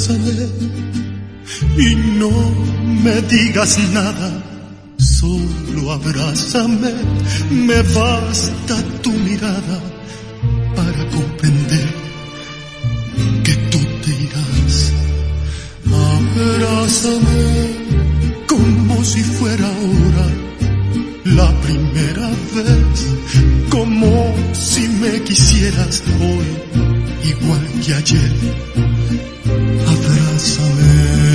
abrázame y no me digas nada, solo abrázame, me basta tu mirada para comprender que tú te irás. Abrázame como si fuera ahora la primera vez, como si me quisieras hoy, igual que ayer. Abrázame.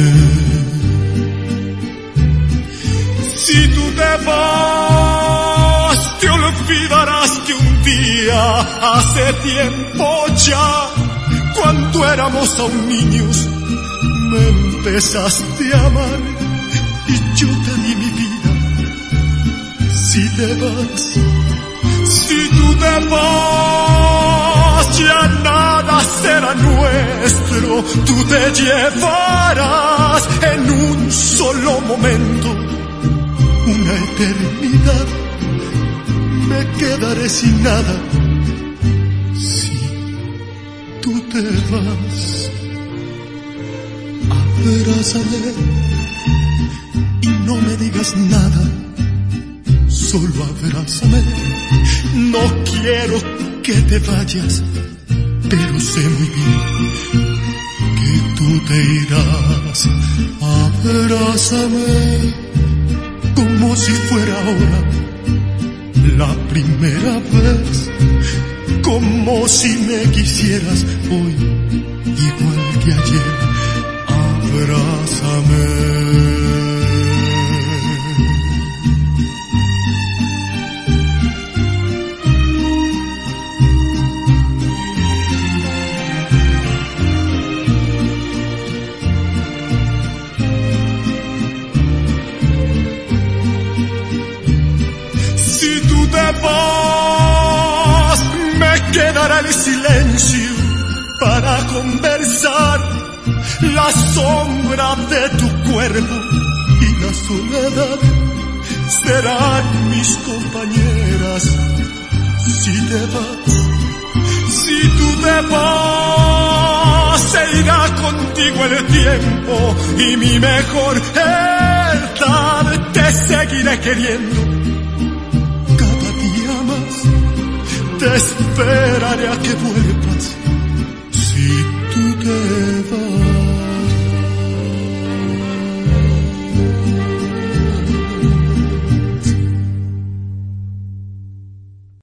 Si tú te vas, te olvidarás que un día, hace tiempo ya, cuando éramos aún niños, me empezaste a amar y yo te di mi vida. Si te vas, si tú te vas, ya nada será nuestro, tú te llevarás en un solo momento una eternidad, me quedaré sin nada si tú te vas. Abrázame y no me digas nada, solo abrázame. No quiero que te vayas, pero sé muy bien que tú te irás. Abrázame como si fuera ahora la primera vez, como si me quisieras hoy, igual que ayer. Abrázame. Vas, me quedará el silencio para conversar, la sombra de tu cuerpo y la soledad serán mis compañeras. Si te vas, si tú te vas, se irá contigo el tiempo y mi mejor edad, te seguiré queriendo. Te esperaré a que vuelvas